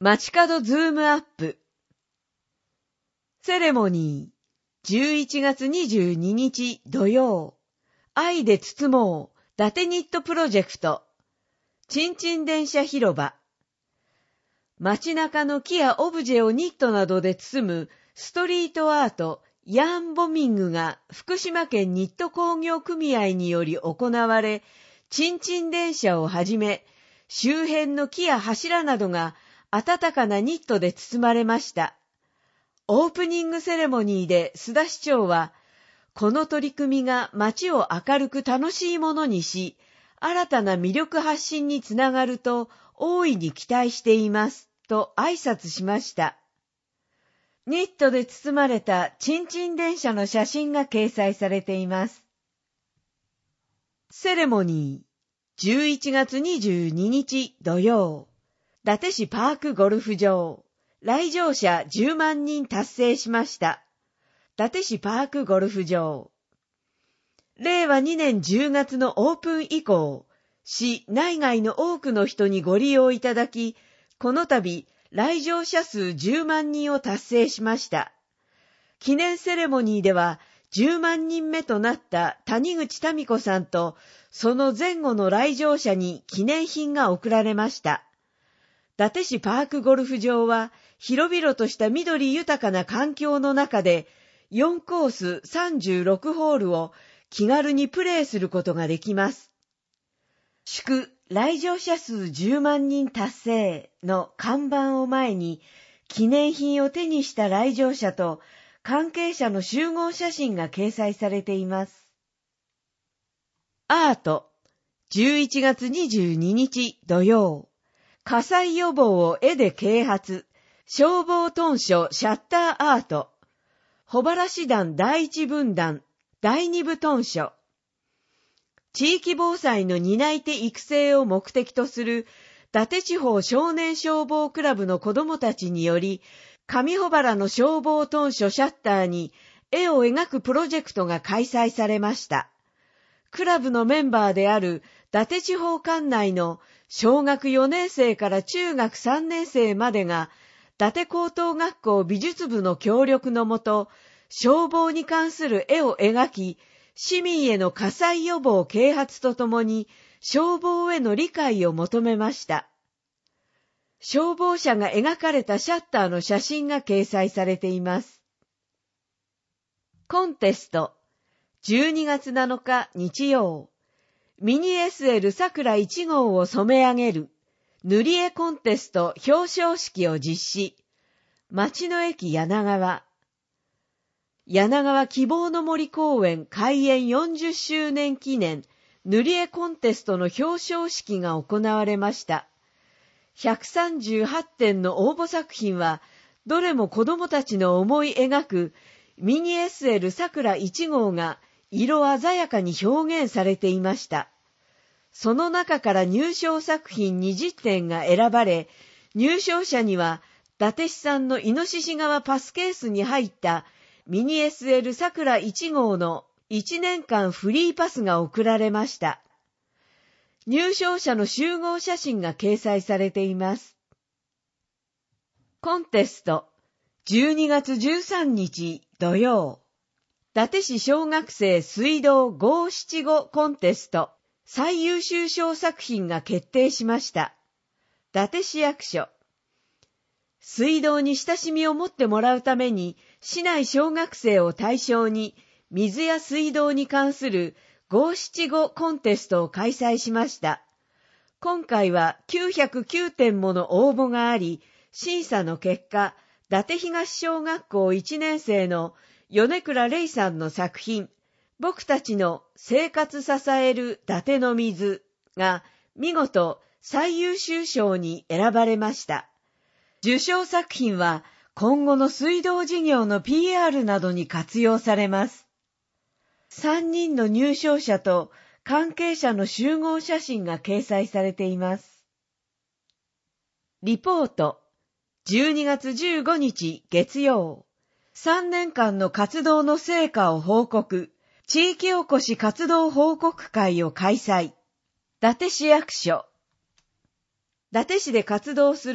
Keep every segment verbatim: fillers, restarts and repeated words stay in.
街角ズームアップ。セレモニー、じゅういちがつにじゅうににち土曜。愛で包もう、伊達ニットプロジェクト。ちんちん電車広場。街中の木やオブジェをニットなどで包むストリートアート、ヤーンボミングが福島県ニット工業組合により行われ、ちんちん電車をはじめ、周辺の木や柱などが暖かなニットで包まれました。オープニングセレモニーで須田市長は、この取り組みが街を明るく楽しいものにし、新たな魅力発信につながると大いに期待しています、と挨拶しました。ニットで包まれたちんちん電車の写真が掲載されています。セレモニー、じゅういちがつにじゅうににち土曜。伊達市パークゴルフ場。来場者じゅうまんにん達成しました。伊達市パークゴルフ場。れいわにねんじゅうがつのオープン以降、市内外の多くの人にご利用いただき、この度、来場者数じゅうまんにんを達成しました。記念セレモニーでは、じゅうまんにんめとなった谷口民子さんと、その前後の来場者に記念品が贈られました。伊達市パークゴルフ場は、広々とした緑豊かな環境の中で、よんコースさんじゅうろくホールを気軽にプレーすることができます。祝来場者数じゅうまんにん達成の看板を前に、記念品を手にした来場者と関係者の集合写真が掲載されています。アート、じゅういちがつにじゅうににち土曜。火災予防を絵で啓発、消防屯所シャッターアート。保原師団第一分団、第二部屯所。地域防災の担い手育成を目的とする伊達地方少年消防クラブの子どもたちにより、上保原の消防屯所シャッターに絵を描くプロジェクトが開催されました。クラブのメンバーである伊達地方管内の小学よねんせいから中学さんねんせいまでが、伊達高等学校美術部の協力のもと、消防に関する絵を描き、市民への火災予防啓発とともに、消防への理解を求めました。消防車が描かれたシャッターの写真が掲載されています。コンテスト、じゅうにがつなのか日曜。ミニ エスエル さくらいちごうを染め上げる塗り絵コンテスト表彰式を実施。町の駅柳川。柳川希望の森公園開園よんじゅっしゅうねん記念塗り絵コンテストの表彰式が行われました。ひゃくさんじゅうはってんの応募作品は、どれも子どもたちの思い描くミニ エスエル さくらいちごうが色鮮やかに表現されていました。その中から入賞作品にじってんが選ばれ、入賞者には伊達市産のイノシシ革パスケースに入ったミニ エスエル さくらいちごうのいちねんかんフリーパスが贈られました。入賞者の集合写真が掲載されています。コンテスト、じゅうにがつじゅうさんにち土曜。伊達市小学生水道ごーしちごコンテスト最優秀賞作品が決定しました。伊達市役所。水道に親しみを持ってもらうために、市内小学生を対象に、水や水道に関するごーしちごコンテストを開催しました。今回はきゅうひゃくきゅうてんもの応募があり、審査の結果、伊達東小学校いちねんせいの米倉玲さんの作品、僕たちの生活支える伊達の水が見事最優秀賞に選ばれました。受賞作品は今後の水道事業の ピーアール などに活用されます。さんにんの入賞者と関係者の集合写真が掲載されています。リポート、じゅうにがつじゅうごにち月曜。さんねんかんの活動の成果を報告、地域おこし活動報告会を開催。伊達市役所。伊達市で活動する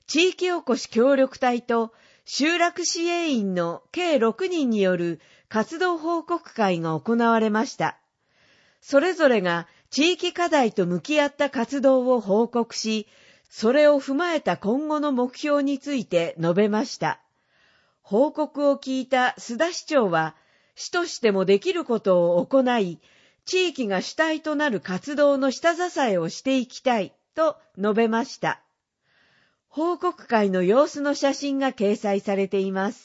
地域おこし協力隊と集落支援員の計ろくにんによる活動報告会が行われました。それぞれが地域課題と向き合った活動を報告し、それを踏まえた今後の目標について述べました。報告を聞いた須田市長は、市としてもできることを行い、地域が主体となる活動の下支えをしていきたいと述べました。報告会の様子の写真が掲載されています。